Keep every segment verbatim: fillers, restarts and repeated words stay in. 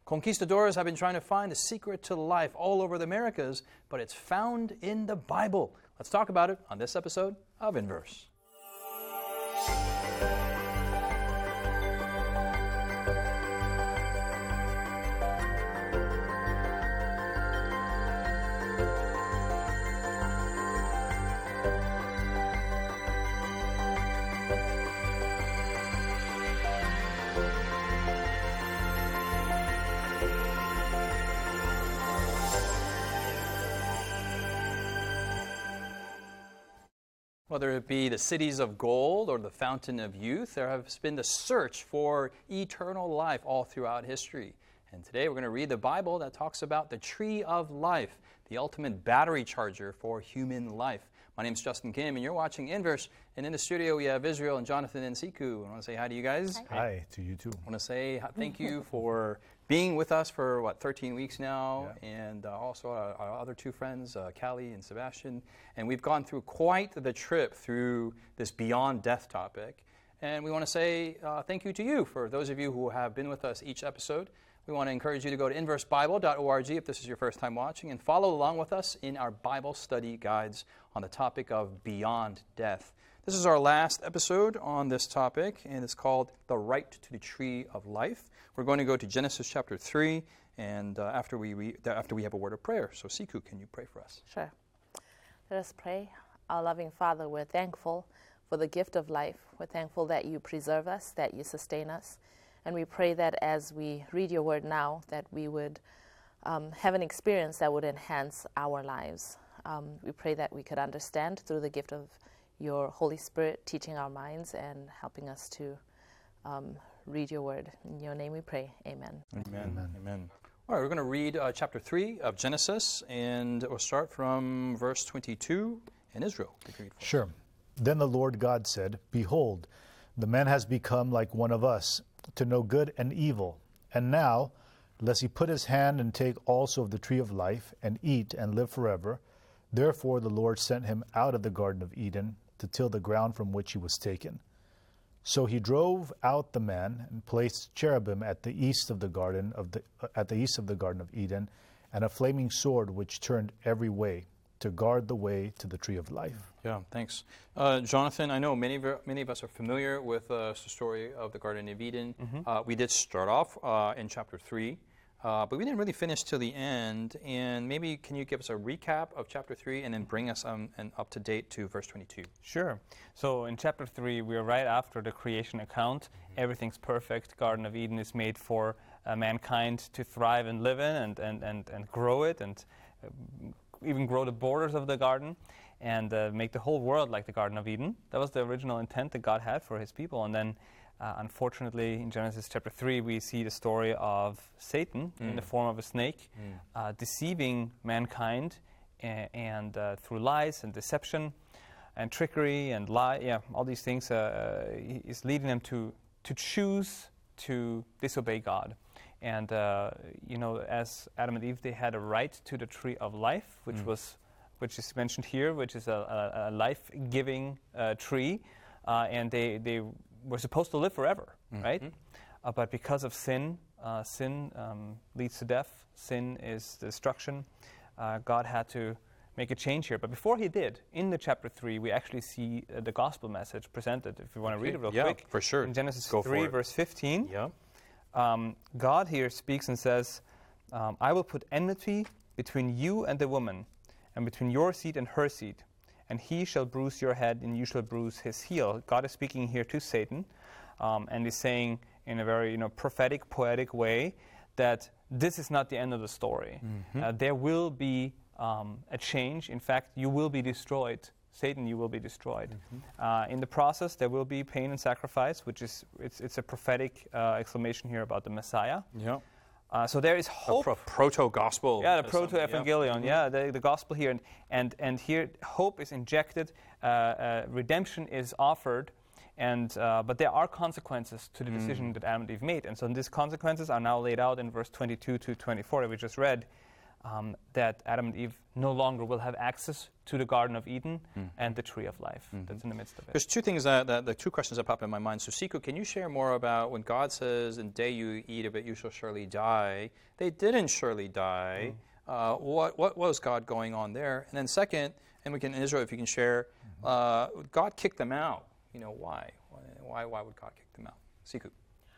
Conquistadors have been trying to find the secret to life all over the Americas, but it's found in the Bible. Let's talk about it on this episode of Inverse. Whether it be the cities of gold or the fountain of youth, there has been the search for eternal life all throughout history. And today we're going to read the Bible that talks about the tree of life, the ultimate battery charger for human life. My name is Justin Kim, and you're watching Inverse. And in the studio, we have Israel and Jonathan and Siku. I want to say hi to you guys. Hi, hi to you too. I want to say thank you for being with us for, what, thirteen weeks now. Yeah. And uh, also our, our other two friends, uh, Callie and Sebastian. And we've gone through quite the trip through this Beyond Death topic. And we want to say uh, thank you to you for those of you who have been with us each episode. We want to encourage you to go to inverse bible dot org if this is your first time watching and follow along with us in our Bible study guides on the topic of Beyond Death. This is our last episode on this topic, and it's called The Right to the Tree of Life. We're going to go to Genesis chapter three, and uh, after we re- after we have a word of prayer. So, Siku, can you pray for us? Sure. Let us pray. Our loving Father, we're thankful for the gift of life. We're thankful that you preserve us, that you sustain us. And we pray that as we read your word now, that we would um, have an experience that would enhance our lives. Um, we pray that we could understand through the gift of your Holy Spirit, teaching our minds and helping us to um, read your word. In your name we pray. Amen. Amen. Amen. Amen. All right, we're going to read uh, chapter three of Genesis, and we'll start from verse twenty-two. And Israel, you can read for us. Sure. Then the Lord God said, Behold, the man has become like one of us, to know good and evil. And now, lest he put his hand and take also of the tree of life, and eat and live forever. Therefore the Lord sent him out of the Garden of Eden to till the ground from which he was taken. So he drove out the man and placed cherubim at the east of the garden of the uh, at the east of the Garden of Eden, and a flaming sword which turned every way, to guard the way to the tree of life. Yeah, thanks. Uh, Jonathan, I know many of, many of us are familiar with uh, the story of the Garden of Eden. Mm-hmm. Uh, we did start off uh, in chapter three, uh, but we didn't really finish till the end. And maybe can you give us a recap of chapter three and then bring us um, an up to date to verse twenty-two? Sure. So in chapter three, we are right after the creation account. Mm-hmm. Everything's perfect. Garden of Eden is made for uh, mankind to thrive and live in and, and, and, and grow it and uh, even grow the borders of the garden and uh, make the whole world like the Garden of Eden. That was the original intent that God had for his people. And then, uh, unfortunately, in Genesis chapter three, we see the story of Satan mm. in the form of a snake, mm. uh, deceiving mankind a- and uh, through lies and deception and trickery and lie, yeah, all these things uh, he is leading them to, to choose to disobey God. And, uh, you know, as Adam and Eve, they had a right to the tree of life, which mm. was, which is mentioned here, which is a, a, a life-giving uh, tree. Uh, and they, they were supposed to live forever, mm-hmm. right? Uh, but because of sin, uh, sin um, leads to death. Sin is destruction. Uh, God had to make a change here. But before he did, in the chapter three, we actually see uh, the gospel message presented. If you want to okay. read it real yeah, quick. for sure. In Genesis Go three, verse fifteen. Yeah. Um, God here speaks and says, um, I will put enmity between you and the woman, and between your seed and her seed, and he shall bruise your head, and you shall bruise his heel. God is speaking here to Satan, um, and is saying in a very you know prophetic, poetic way that this is not the end of the story. Mm-hmm. Uh, there will be um, a change. In fact, you will be destroyed. Satan, you will be destroyed. Mm-hmm. Uh, in the process, there will be pain and sacrifice, which is it's it's a prophetic uh, exclamation here about the Messiah. Yeah. Uh, so there is hope. A pro- proto-gospel. Yeah, the proto-evangelion. Yeah, yeah the, the gospel here, and and, and here hope is injected, uh, uh, redemption is offered, and uh, but there are consequences to the mm. decision that Adam and Eve made, and so these consequences are now laid out in verse twenty-two to twenty-four that we just read. um, that Adam and Eve no longer will have access to the Garden of Eden mm. and the tree of life mm-hmm. that's in the midst of it. There's two things that, that the two questions that pop in my mind. So, Siku, can you share more about when God says, "In the day you eat of it, you shall surely die"? They didn't surely die. Mm. Uh, what what was God going on there? And then second, and we can in Israel, if you can share, mm-hmm. uh, God kicked them out. You know why? Why why would God kick them out? Siku.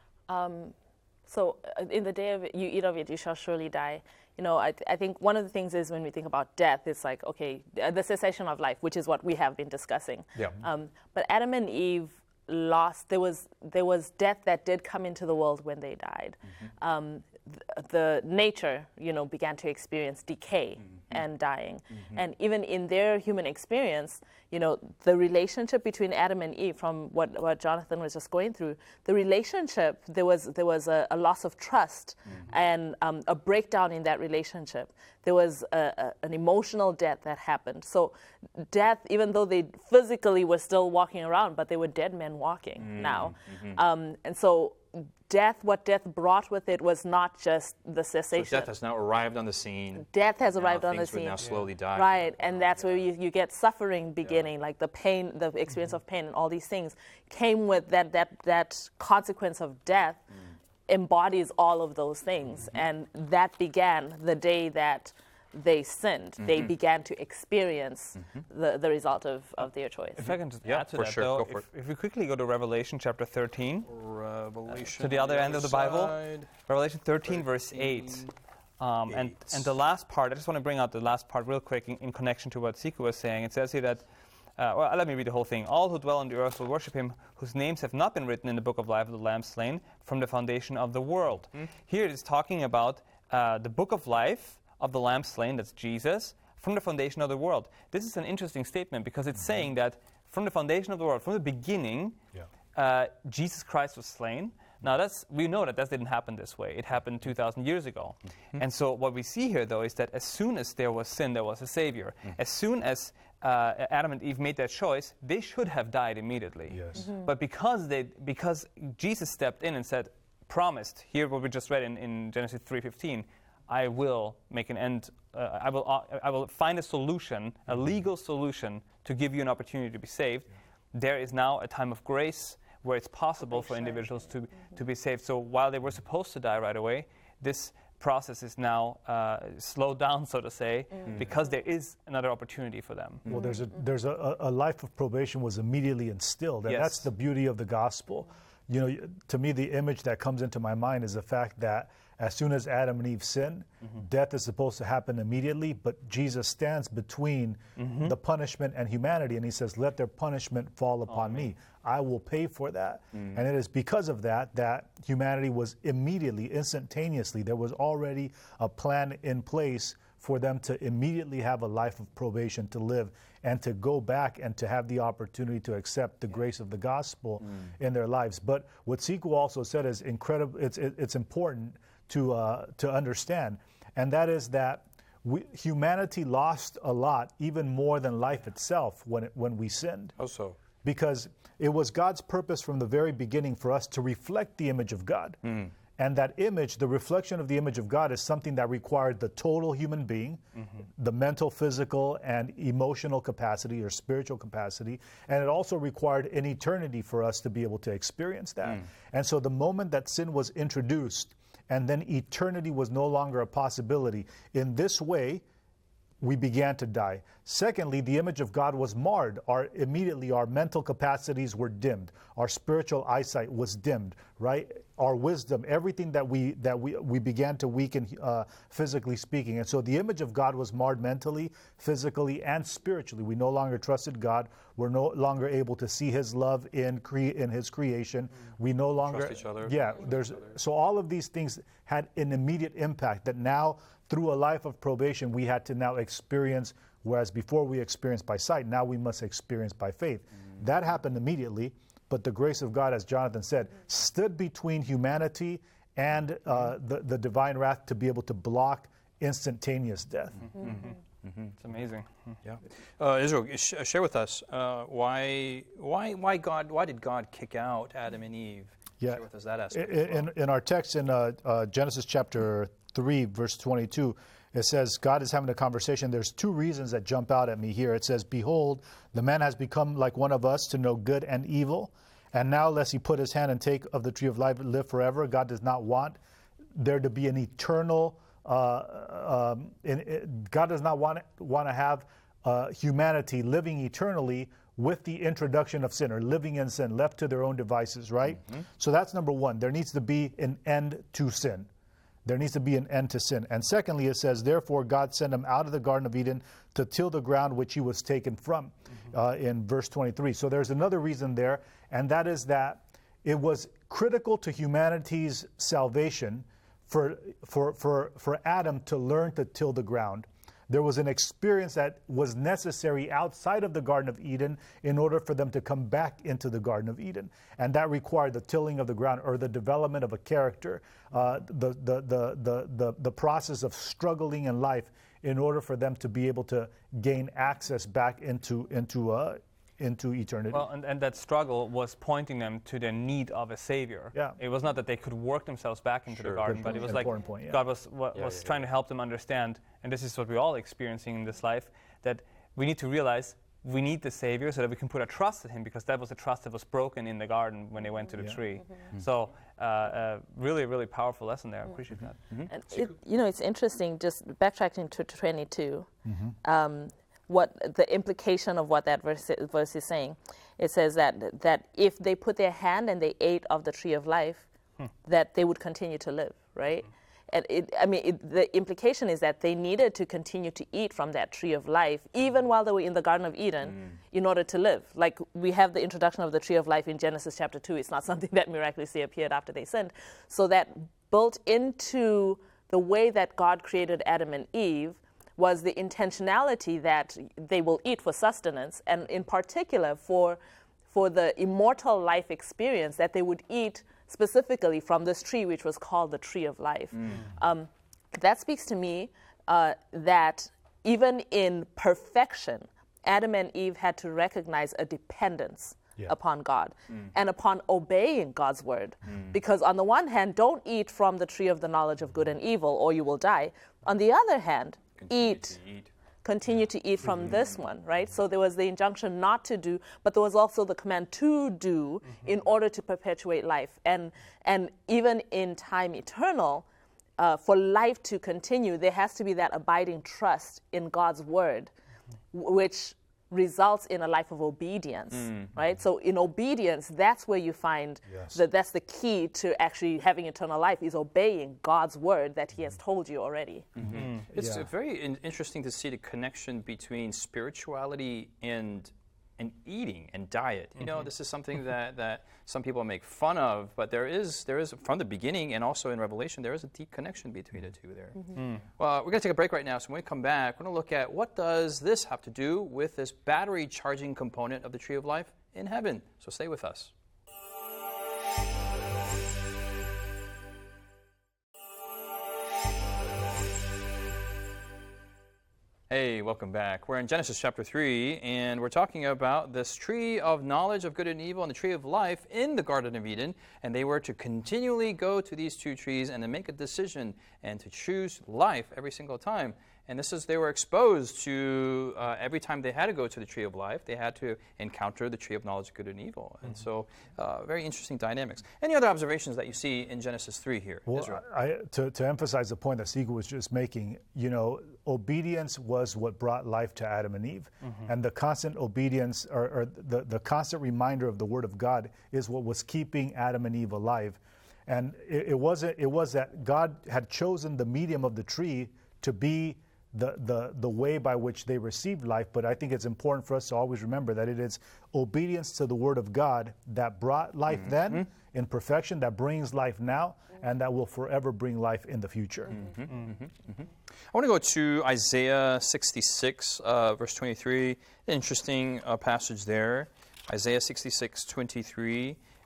Um, so, uh, in the day of it, you eat of it, you shall surely die. You know, I, th- I think one of the things is when we think about death, it's like, okay, the cessation of life, which is what we have been discussing. Yeah. Um, but Adam and Eve lost, there was there was death that did come into the world when they died. Mm-hmm. Um, th- the nature, you know, began to experience decay mm-hmm. and dying. Mm-hmm. And even in their human experience, you know, the relationship between Adam and Eve, from what, what Jonathan was just going through, the relationship, there was there was a, a loss of trust mm-hmm. and um, a breakdown in that relationship. There was a, a, an emotional death that happened. So death, even though they physically were still walking around, but they were dead men walking mm-hmm. now. Mm-hmm. Um, and so death, what death brought with it was not just the cessation. So death has now arrived on the scene. Death has now arrived on the things would scene. now slowly die. Right, and that's where you, you get suffering beginning, Yeah. like the pain, the experience mm-hmm. of pain and all these things came with that that, that consequence of death mm. embodies all of those things. Mm-hmm. And that began the day that they sinned. Mm-hmm. They began to experience mm-hmm. the, the result of, of their choice. If I can just yeah, add to for that, sure. though, Go for if, it. if we quickly go to Revelation chapter thirteen, Revelation uh, to the other end of the Bible, side. Revelation thirteen, verse eight. Um, and, and the last part, I just want to bring out the last part real quick in, in connection to what Siku was saying. It says here that, uh, well, let me read the whole thing. All who dwell on the earth will worship him, whose names have not been written in the book of life of the Lamb slain from the foundation of the world. Mm. Here it is talking about uh, the book of life of the Lamb slain, that's Jesus, from the foundation of the world. This is an interesting statement because it's mm-hmm. saying that from the foundation of the world, from the beginning, yeah. uh, Jesus Christ was slain. Now, that's we know that that didn't happen this way. It happened two thousand years ago. Mm-hmm. And so what we see here, though, is that as soon as there was sin, there was a Savior. Mm-hmm. As soon as uh, Adam and Eve made that choice, they should have died immediately. Yes. Mm-hmm. But because they, because Jesus stepped in and said, promised, here what we just read in, in Genesis three fifteen, I will make an end, uh, I will uh, I will find a solution, a legal solution, to give you an opportunity to be saved. Yeah. There is now a time of grace where it's possible for individuals to, mm-hmm. to be saved. So while they were supposed to die right away, this process is now uh, slowed down, so to say, mm-hmm. because there is another opportunity for them. Well, there's a there's a, a life of probation was immediately instilled, and yes. that's the beauty of the gospel. You know, to me, the image that comes into my mind is the fact that as soon as Adam and Eve sin, mm-hmm. death is supposed to happen immediately, but Jesus stands between mm-hmm. the punishment and humanity, and he says, let their punishment fall upon oh, me. I will pay for that. Mm-hmm. And it is because of that that humanity was immediately, instantaneously, there was already a plan in place for them to immediately have a life of probation to live and to go back and to have the opportunity to accept the yeah. grace of the gospel mm. in their lives. But what Siku also said is incredible. It's it, it's important to uh, to understand, and that is that we, humanity lost a lot, even more than life itself, when it, when we sinned. How so? Because it was God's purpose from the very beginning for us to reflect the image of God. Mm. And that image, the reflection of the image of God, is something that required the total human being, mm-hmm. the mental, physical, and emotional capacity or spiritual capacity. And it also required an eternity for us to be able to experience that. Mm. And so the moment that sin was introduced, and then eternity was no longer a possibility, in this way, we began to die. Secondly, the image of God was marred. Our immediately our mental capacities were dimmed. Our spiritual eyesight was dimmed, right? Our wisdom, everything that we that we we began to weaken uh, physically speaking. And so the image of God was marred mentally, physically, and spiritually. We no longer trusted God. We're no longer able to see his love in cre- in his creation. We no longer trust each other. Yeah, there's so all of these things had an immediate impact that now through a life of probation, we had to now experience, whereas before we experienced by sight, now we must experience by faith. Mm. That happened immediately, but the grace of God, as Jonathan said, stood between humanity and uh, the, the divine wrath to be able to block instantaneous death. Mm-hmm. Mm-hmm. Mm-hmm. It's amazing. Yeah, uh, Israel, sh- share with us uh, why, why, why God, why did God kick out Adam and Eve? Yeah, share with us that aspect. In, well. in, in our text in uh, uh, Genesis chapter three, verse twenty-two, It says God is having a conversation. There's two reasons that jump out at me here. It says, behold, the man has become like one of us to know good and evil. And now, lest he put his hand and take of the tree of life and live forever. God does not want there to be an eternal, uh, um, in, in, God does not want, want to have uh, humanity living eternally with the introduction of sin, or living in sin, left to their own devices, right? Mm-hmm. So that's number one. There needs to be an end to sin. There needs to be an end to sin. And secondly, it says, therefore God sent him out of the Garden of Eden to till the ground which he was taken from, mm-hmm. uh, in verse twenty-three. So there's another reason there, and that is that it was critical to humanity's salvation for, for, for, for Adam to learn to till the ground. There was an experience that was necessary outside of the Garden of Eden in order for them to come back into the Garden of Eden. And that required the tilling of the ground, or the development of a character, uh, the, the, the, the, the, the process of struggling in life in order for them to be able to gain access back into, into, uh, into eternity. Well, and, and that struggle was pointing them to the need of a Savior. Yeah. It was not that they could work themselves back into Sure. the garden, Good but it point. was like Important point, yeah. God was, wa- Yeah, was yeah, trying yeah. to help them understand, and this is what we're all experiencing in this life, that we need to realize we need the Savior so that we can put our trust in Him, because that was the trust that was broken in the garden when they went to the Yeah. tree. Mm-hmm. So, uh, uh, really, really powerful lesson there. I appreciate that. And it, you know, it's interesting, just backtracking to twenty-two, um, what the implication of what that verse, verse is saying. It says that that if they put their hand and they ate of the tree of life, hmm. that they would continue to live, right? Hmm. And it, I mean, it, the implication is that they needed to continue to eat from that tree of life, even while they were in the Garden of Eden, mm. in order to live. Like, we have the introduction of the tree of life in Genesis chapter two. It's not something that miraculously appeared after they sinned. So that built into the way that God created Adam and Eve was the intentionality that they will eat for sustenance, and in particular for, for the immortal life experience, that they would eat specifically from this tree, which was called the tree of life. Mm. Um, that speaks to me uh, that even in perfection, Adam and Eve had to recognize a dependence yeah. upon God mm. and upon obeying God's word. Mm. Because on the one hand, don't eat from the tree of the knowledge of good and evil, or you will die. On the other hand, Continue eat. to eat. Continue to eat from mm-hmm. this one, right? So there was the injunction not to do, but there was also the command to do mm-hmm. in order to perpetuate life. And and even in time eternal, uh, for life to continue, there has to be that abiding trust in God's word, w- which results in a life of obedience, mm-hmm. right? So in obedience, that's where you find Yes. that that's the key to actually having eternal life, is obeying God's word that He has told you already. Mm-hmm. Mm-hmm. It's Yeah. very in- interesting to see the connection between spirituality and and eating and diet. You know, this is something that, that some people make fun of, but there is there is from the beginning, and also in Revelation, there is a deep connection between the two there. Mm-hmm. Mm. Well, we're going to take a break right now. So when we come back, we're going to look at what does this have to do with this battery charging component of the tree of life in heaven. So stay with us. Hey, welcome back. We're in Genesis chapter three, and we're talking about this tree of knowledge of good and evil and the tree of life in the Garden of Eden. And they were to continually go to these two trees and to make a decision and to choose life every single time. And this is, they were exposed to, uh, every time they had to go to the tree of life, they had to encounter the tree of knowledge of good and evil. And so, uh, very interesting dynamics. Any other observations that you see in Genesis three here, Well, Israel? I, to, to emphasize the point that Siegel was just making, you know, obedience was what brought life to Adam and Eve. Mm-hmm. And the constant obedience, or, or the, the constant reminder of the Word of God, is what was keeping Adam and Eve alive. And it, it wasn't, it was that God had chosen the medium of the tree to be the, the, the way by which they received life. But I think it's important for us to always remember that it is obedience to the Word of God that brought life mm-hmm. then in perfection, that brings life now, and that will forever bring life in the future. Mm-hmm, mm-hmm, mm-hmm. I want to go to Isaiah sixty-six, uh, verse twenty-three. Interesting uh, passage there. Isaiah sixty-six, twenty-three.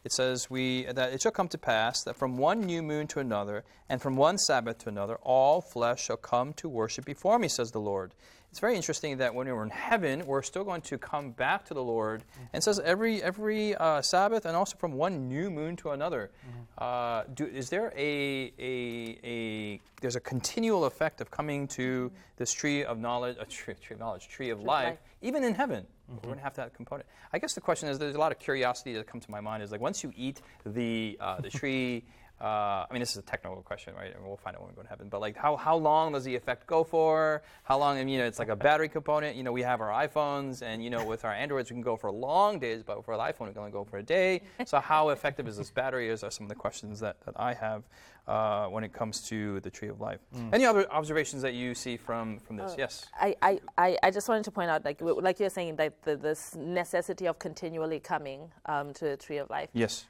it says we that it shall come to pass that from one new moon to another, and from one Sabbath to another, all flesh shall come to worship before me, says the Lord. It's very interesting that when we're in heaven, we're still going to come back to the Lord. And it says every every uh, Sabbath, and also from one new moon to another. Mm-hmm. Uh, do, is there a, a a there's a continual effect of coming to mm-hmm. this tree of knowledge, a tree, tree of knowledge, tree of tree life, life, even in heaven? Mm-hmm. We're going to have that component. I guess the question is, there's a lot of curiosity that comes to my mind. Is like once you eat the uh, the tree. Uh, I mean, this is a technical question, right? And we'll find out when we go to heaven. But like, how, how long does the effect go for? How long? And you know, it's like a battery component. You know, we have our iPhones, and you know, with our Androids, we can go for long days. But for the iPhone, we can only go for a day. So, how effective is this battery? Those are some of the questions that, that I have uh, when it comes to the tree of life. Mm. Any other observations that you see from from this? Uh, yes. I, I, I just wanted to point out, like like you're saying, that the, this necessity of continually coming um, to the tree of life. Yes.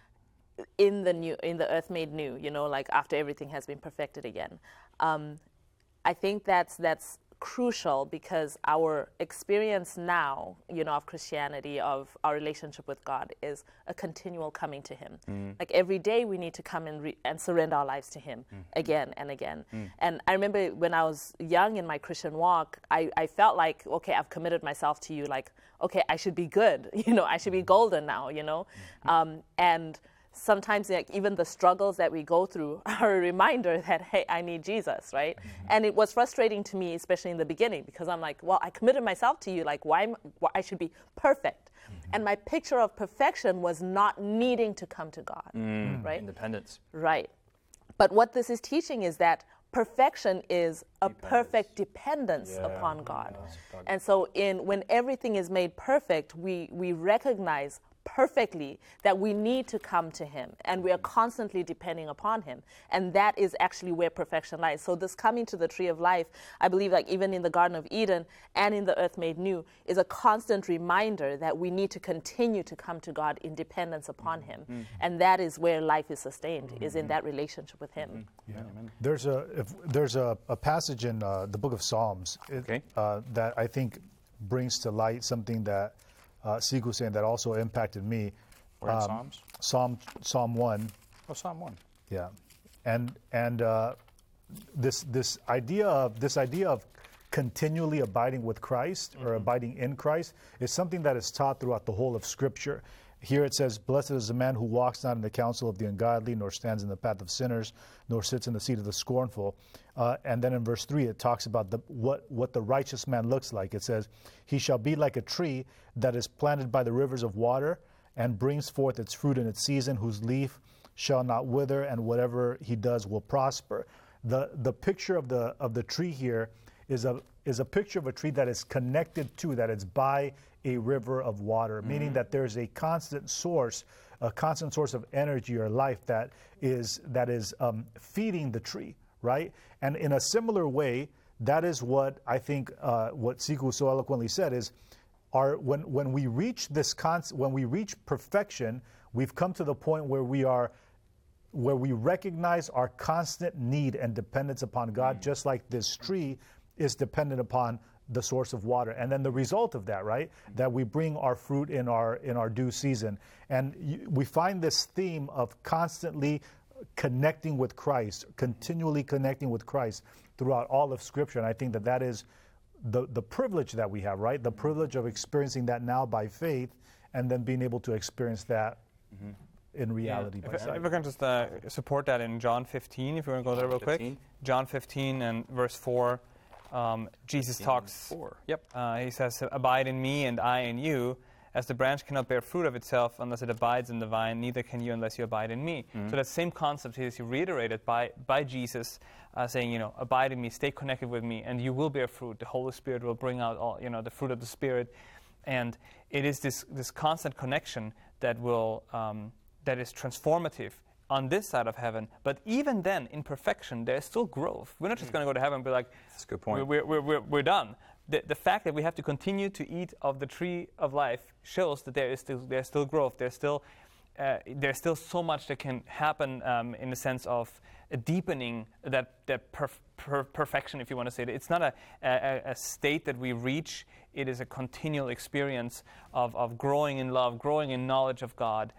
In the new, in the earth made new, you know, like after everything has been perfected again. Um, I think that's that's crucial because our experience now, you know, of Christianity, of our relationship with God, is a continual coming to Him. Mm. Like every day, we need to come and re- and surrender our lives to Him mm. again and again. Mm. And I remember when I was young in my Christian walk, I, I felt like, okay, I've committed myself to you. Like, okay, I should be good. You know, I should be golden now. You know, mm. um, and sometimes like, even the struggles that we go through are a reminder that, hey, I need Jesus, right? Mm-hmm. And it was frustrating to me, especially in the beginning, because I'm like, well, I committed myself to you, like, why, why I should be perfect. Mm-hmm. And my picture of perfection was not needing to come to God, mm, right? Independence. Right. But what this is teaching is that perfection is a dependence. perfect dependence yeah. upon God. Yeah. And so in when everything is made perfect, we, we recognize perfectly that we need to come to Him, and we are constantly depending upon Him, and that is actually where perfection lies. So this coming to the tree of life, I believe, like even in the Garden of Eden and in the earth made new, is a constant reminder that we need to continue to come to God in dependence upon Him, mm-hmm. and that is where life is sustained, mm-hmm. is in that relationship with Him. Mm-hmm. Yeah. Amen. There's a if, there's a, a passage in uh, the book of Psalms it, okay. uh, that I think brings to light something that Uh, Siku saying that also impacted me. We're in um, Psalms? Psalm Psalm one. Oh, Psalm one. Yeah, and and uh, this this idea of this idea of continually abiding with Christ or mm-hmm. abiding in Christ is something that is taught throughout the whole of Scripture. Here it says, "Blessed is the man who walks not in the counsel of the ungodly, nor stands in the path of sinners, nor sits in the seat of the scornful." Uh, and then in verse three, it talks about the, what, what the righteous man looks like. It says, "He shall be like a tree that is planted by the rivers of water, and brings forth its fruit in its season, whose leaf shall not wither, and whatever he does will prosper." The the picture of the of the tree here is a is a picture of a tree that is connected to, that is by a river of water, mm-hmm. meaning that there's a constant source, a constant source of energy or life that is that is um, feeding the tree, right? And in a similar way, that is what I think uh, what Siku so eloquently said is, our when when we reach this con- when we reach perfection, we've come to the point where we are where we recognize our constant need and dependence upon God, mm-hmm. just like this tree is dependent upon the source of water. And then the result of that, right, that we bring our fruit in our in our due season. And you, we find this theme of constantly connecting with Christ, continually connecting with Christ throughout all of Scripture. And I think that that is the, the privilege that we have, right? The privilege of experiencing that now by faith, and then being able to experience that mm-hmm. in reality. Yeah. By if, sight. if we can just uh, support that in John fifteen, if you want to go there real fifteen. quick. John fifteen and verse four. Um, Jesus talks, four. Yep. Uh, he says, "Abide in me and I in you, as the branch cannot bear fruit of itself unless it abides in the vine, neither can you unless you abide in me." Mm-hmm. So that same concept is reiterated by, by Jesus, uh, saying, you know, abide in me, stay connected with me, and you will bear fruit. The Holy Spirit will bring out all, you know, the fruit of the Spirit. And it is this, this constant connection that will, um, that is transformative on this side of heaven. But even then, in perfection, there's still growth. We're not just going to go to heaven and be like, that's a good point. We're, we're, we're, we're done. The, the fact that we have to continue to eat of the tree of life shows that there is still, there's still growth. There's still, uh, there's still so much that can happen um, in the sense of a deepening that, that perf- per- perfection, if you want to say it. It's not a, a, a state that we reach. It is a continual experience of, of growing in love, growing in knowledge of God.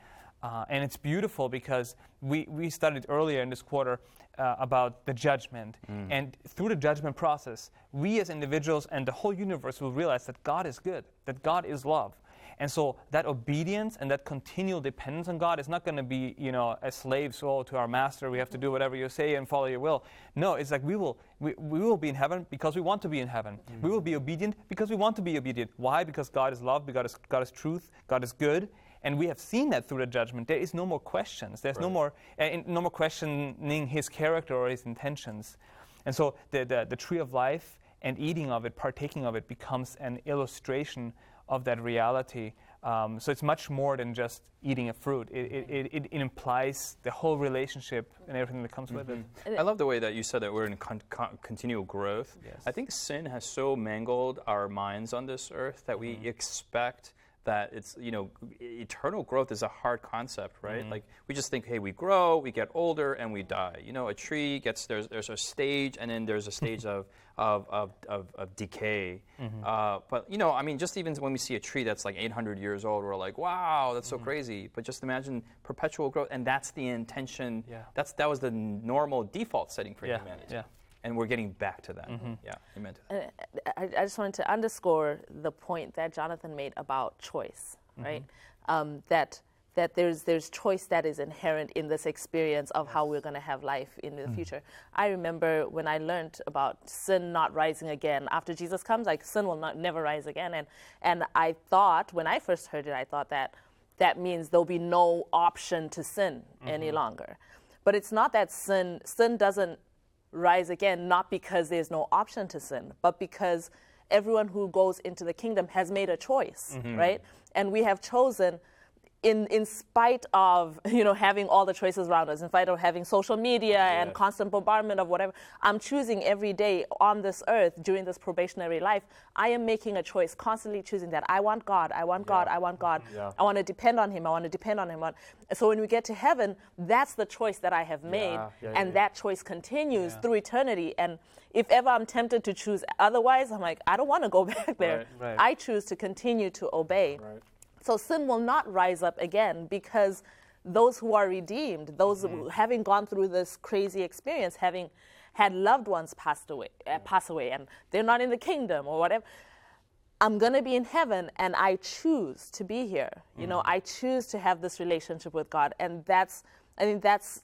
Uh, and it's beautiful because we, we studied earlier in this quarter uh, about the judgment. Mm. And through the judgment process, we as individuals and the whole universe will realize that God is good, that God is love. And so that obedience and that continual dependence on God is not going to be, you know, as slaves oh, to our master. We have to do whatever you say and follow your will. No, it's like we will we, we will be in heaven because we want to be in heaven. Mm-hmm. We will be obedient because we want to be obedient. Why? Because God is love, because God is, God is truth, God is good. And we have seen that through the judgment. There is no more questions. There's right. no more uh, no more questioning his character or his intentions. And so the, the, the tree of life and eating of it, partaking of it, becomes an illustration of that reality. Um, so it's much more than just eating a fruit. It, it, it, it implies the whole relationship and everything that comes mm-hmm. with it. I love the way that you said that we're in con- con- continual growth. Yes. I think sin has so mangled our minds on this earth that we mm-hmm. expect that it's, you know, eternal growth is a hard concept, right? Mm-hmm. Like, we just think, hey, we grow, we get older, and we die. You know, a tree gets, there's there's a stage, and then there's a stage of, of, of, of, of decay. Mm-hmm. Uh, but, you know, I mean, just even when we see a tree that's like eight hundred years old, we're like, wow, that's so mm-hmm. crazy. But just imagine perpetual growth, and that's the intention. Yeah. That's That was the normal default setting for yeah. humanity. Yeah. And we're getting back to that. Mm-hmm. Yeah, amen to that. I, I just wanted to underscore the point that Jonathan made about choice, mm-hmm. right? Um, that that there's there's choice that is inherent in this experience of how we're going to have life in the mm-hmm. future. I remember when I learned about sin not rising again after Jesus comes, like sin will not never rise again, and and I thought when I first heard it, I thought that that means there'll be no option to sin mm-hmm. any longer. But it's not that sin sin doesn't rise again, not because there's no option to sin, but because everyone who goes into the kingdom has made a choice, mm-hmm. right? And we have chosen, in in spite of, you know, having all the choices around us, in spite of having social media yes. and constant bombardment of whatever, I'm choosing every day on this earth during this probationary life, I am making a choice, constantly choosing that I want God, I want yeah. God, I want God, yeah. I want to depend on Him, I want to depend on Him. So when we get to heaven, that's the choice that I have made, yeah. Yeah, and yeah. that choice continues yeah. through eternity. And if ever I'm tempted to choose otherwise, I'm like, I don't want to go back there. Right, right. I choose to continue to obey. Right. So sin will not rise up again, because those who are redeemed, those mm-hmm. having gone through this crazy experience, having had loved ones passed away, uh, pass away, and they're not in the kingdom or whatever, I'm going to be in heaven, and I choose to be here. Mm-hmm. You know, I choose to have this relationship with God, and that's, I think that's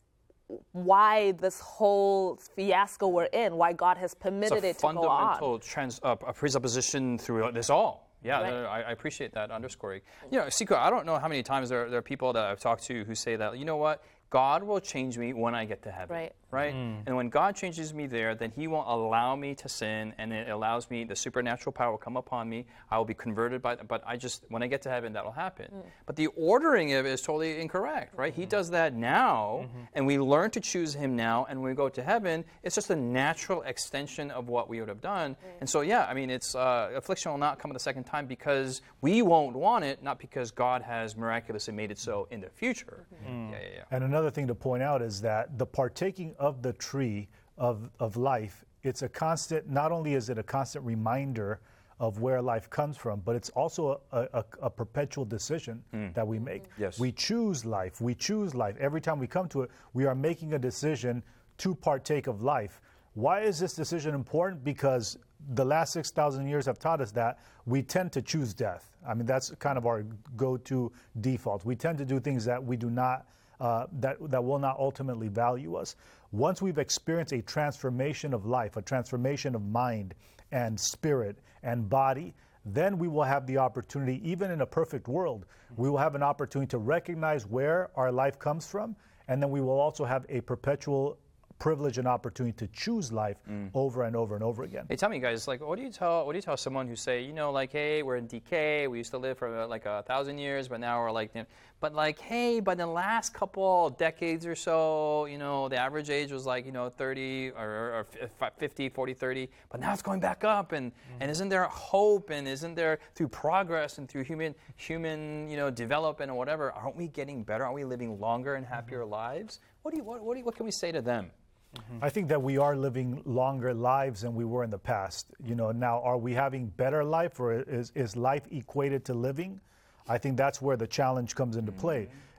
why this whole fiasco we're in, why God has permitted it to go on. It's a fundamental trans, uh, a presupposition through this all. Yeah, right. no, I, I appreciate that underscoring. You know, Siko, I don't know how many times there, there are people that I've talked to who say that, you know what, God will change me when I get to heaven. Right. Right? Mm. And when God changes me there, then He won't allow me to sin, and it allows me, the supernatural power will come upon me. I will be converted by, but I just, when I get to heaven, that'll happen. Mm. But the ordering of it is totally incorrect, right? Mm-hmm. He does that now, mm-hmm. and we learn to choose Him now, and when we go to heaven, it's just a natural extension of what we would have done. Mm. And so, yeah, I mean, it's, uh, affliction will not come at the second time because we won't want it, not because God has miraculously made it so in the future. Mm. Yeah, yeah, yeah. And another thing to point out is that the partaking of the tree of, of life, it's a constant, not only is it a constant reminder of where life comes from, but it's also a, a, a perpetual decision mm. that we make. Yes. We choose life. We choose life. Every time we come to it, we are making a decision to partake of life. Why is this decision important? Because the last six thousand years have taught us that we tend to choose death. I mean, that's kind of our go-to default. We tend to do things that we do not Uh, that, that will not ultimately value us. Once we've experienced a transformation of life, a transformation of mind and spirit and body, then we will have the opportunity, even in a perfect world, we will have an opportunity to recognize where our life comes from, and then we will also have a perpetual privilege and opportunity to choose life mm. over and over and over again. Hey, tell me, guys, like, what do you tell what do you tell someone who say, you know, like, hey, we're in decay, we used to live for uh, like a thousand years, but now we're like, you know, but like, hey, but in the last couple decades or so, you know, the average age was like, you know, thirty or, or fifty, forty, thirty, but now it's going back up, and mm. and isn't there hope, and isn't there, through progress and through human human, you know, development or whatever, aren't we getting better? Aren't we living longer and happier mm-hmm. lives? What do you what what, do you, what can we say to them? Mm-hmm. I think that we are living longer lives than we were in the past. You know, now, are we having better life, or is, is life equated to living? I think that's where the challenge comes into play.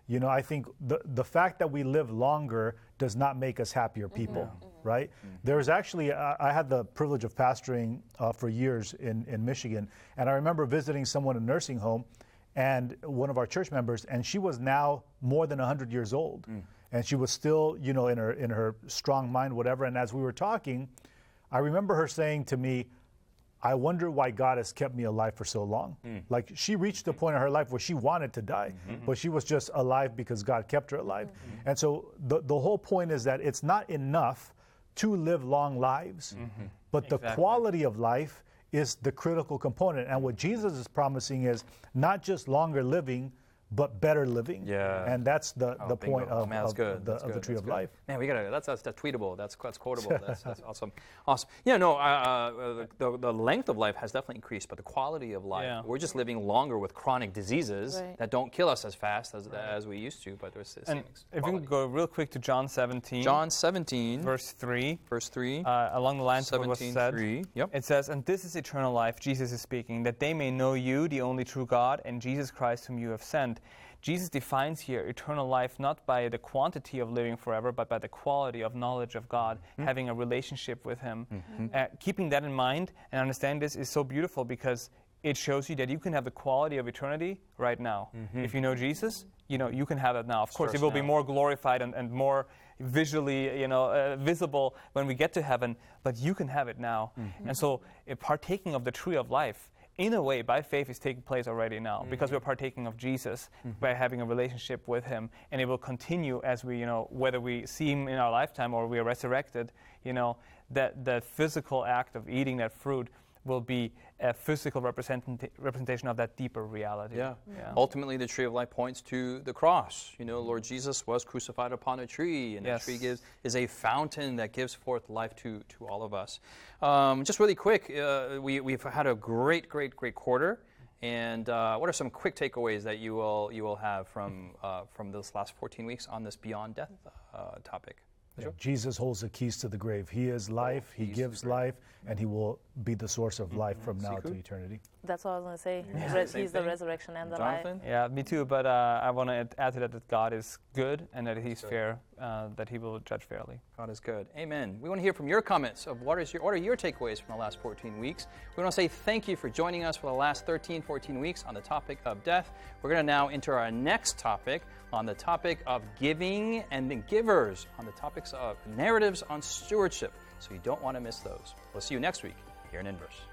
You know, I think the, the fact that we live longer does not make us happier people, mm-hmm. right? Mm-hmm. There's actually, I, I had the privilege of pastoring uh, for years in, in Michigan, and I remember visiting someone in a nursing home, and one of our church members, and she was now more than one hundred years old. Mm. And she was still, you know, in her in her strong mind, whatever. And as we were talking, I remember her saying to me, I wonder why God has kept me alive for so long. Mm. Like, she reached a point in her life where she wanted to die, mm-hmm. but she was just alive because God kept her alive. Mm-hmm. And so the, the whole point is that it's not enough to live long lives, mm-hmm. but the exactly. quality of life is the critical component. And what Jesus is promising is not just longer living, but better living. Yeah. And that's the, oh, the bingo. point of, oh, man, of, good. The, of the tree that's of good. life. Man, we gotta, that's, that's, that's tweetable, that's, that's quotable, that's, that's awesome. Awesome. Yeah, no, uh, the, the length of life has definitely increased, but the quality of life, yeah. we're just living longer with chronic diseases right. that don't kill us as fast as, right. as we used to, but there's this And if we can go real quick to John seventeen. John seventeen. Verse three. Verse three. Uh, along the lines of what was said. three. Yep. It says, and this is eternal life, Jesus is speaking, that they may know you, the only true God, and Jesus Christ whom you have sent. Jesus defines here eternal life not by the quantity of living forever, but by the quality of knowledge of God, mm-hmm. having a relationship with Him. Mm-hmm. Uh, keeping that in mind and understanding this is so beautiful because it shows you that you can have the quality of eternity right now. Mm-hmm. If you know Jesus, you know you can have it now. Of course, it will now. be more glorified and, and more visually, you know, uh, visible when we get to heaven, but you can have it now. Mm-hmm. And so, uh, partaking of the tree of life, in a way, by faith, is taking place already now mm-hmm. because we're partaking of Jesus mm-hmm. by having a relationship with Him, and it will continue as we, you know, whether we see Him in our lifetime or we are resurrected. You know, that the physical act of eating that fruit will be a physical represent- representation of that deeper reality. Yeah. yeah. Ultimately, the tree of life points to the cross. You know, Lord Jesus was crucified upon a tree, and yes. the tree gives, is a fountain that gives forth life to, to all of us. Um, just really quick, uh, we, we've had a great, great, great quarter. And uh, what are some quick takeaways that you will you will have from uh, from this last fourteen weeks on this Beyond Death uh, topic? Yeah, Jesus holds the keys to the grave. He is life, He gives life, and He will be the source of life from now to eternity. That's what I was going to say. Yeah. Re- He's thing. the resurrection and the Jonathan? life. Yeah, me too. But uh, I want to add to that that God is good and that He's fair, uh, that He will judge fairly. God is good. Amen. We want to hear from your comments of what, is your, what are your takeaways from the last fourteen weeks. We want to say thank you for joining us for the last thirteen, fourteen weeks on the topic of death. We're going to now enter our next topic on the topic of giving and the givers, on the topics of narratives on stewardship. So you don't want to miss those. We'll see you next week here in Inverse.